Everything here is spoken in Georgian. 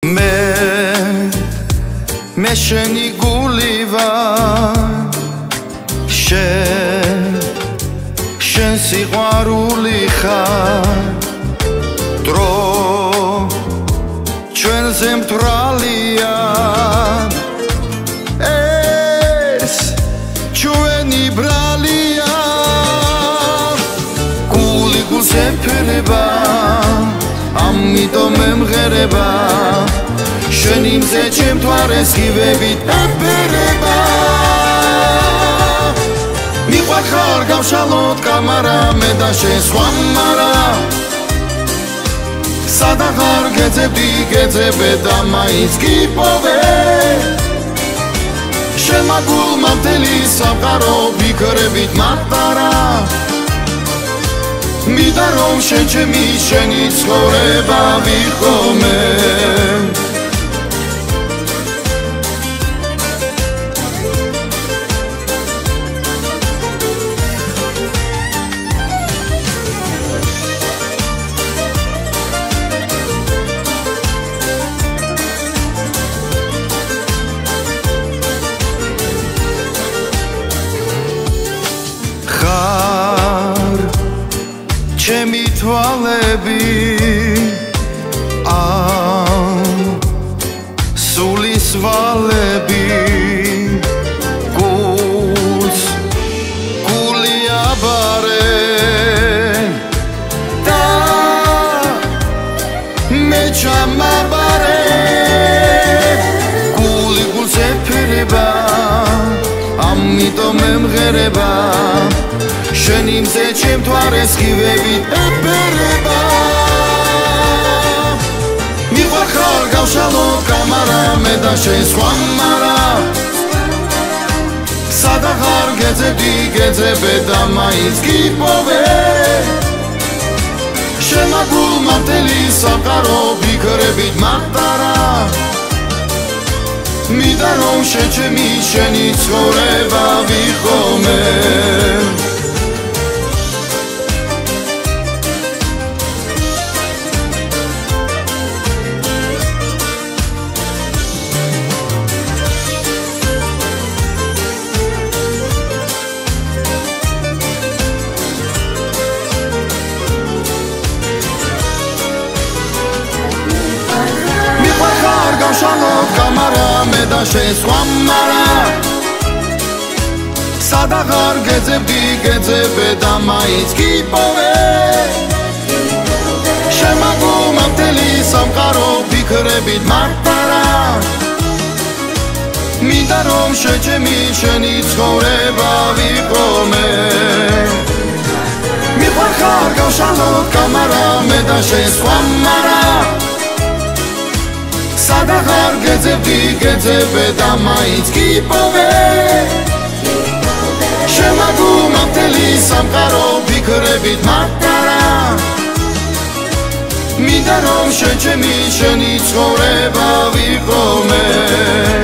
მე შენი გული ვარ შენ სიყვარული ხარ დრო ჩვენზე მტვრალია ეს ჩვენი ბრალია გული გულს ეფერება ამიტომ ემღერება შენი მზე ჩემთვარეს ხივებით ეფერება მიყვარხარ გავშალოთ კამარა მე და შენ სხვა მარა სადაღარ გეძებდი გეძებე და მაინც გიპოვე შენმა გულმა მთელი სამყარო ფიქრებით მატარა მინდა რომ შენ ჩემი შენი ცხოვრება ვიყო მე ჩემი თვალები სულის ვალები გული აბარე და მე ჩამაბარე გული გულს ეფერება ამიტომ ემღერება შენი მზე ჩემთვარეს ხივებით ეფერება მიყვარხარ გავშალოთ კამარა მე და შენ სხვა მარა სადაღარ გეძებდი გეძებე და მაინც გიპოვე შენმა გულმა მთელი სამყარო ფიქრებით მატარა მინდა რომ შენ ჩემი შენი ცხოვრება ვიყო მე გავშალოთ კამარა მე და შენ სხვა მარა სადაღარ გეძებდი გეძებე და მაინც გიპოვე შენმა გულმა მთელი სამყარო ფიქრებით მატარა მინდა რომ შენ ჩემი შენი ცხოვრება ვიყო მე მიყვარხარ გავშალოთ კამარა მე და შენ სხვა მარა სადაღარ გეძებდი გეძებე და მაინც გიპოვე შენმა გულმა მთელი სამყარო ფიქრებით მატარა მინდა რომ შენ ჩემი შენი ცხოვრება ვიყო მე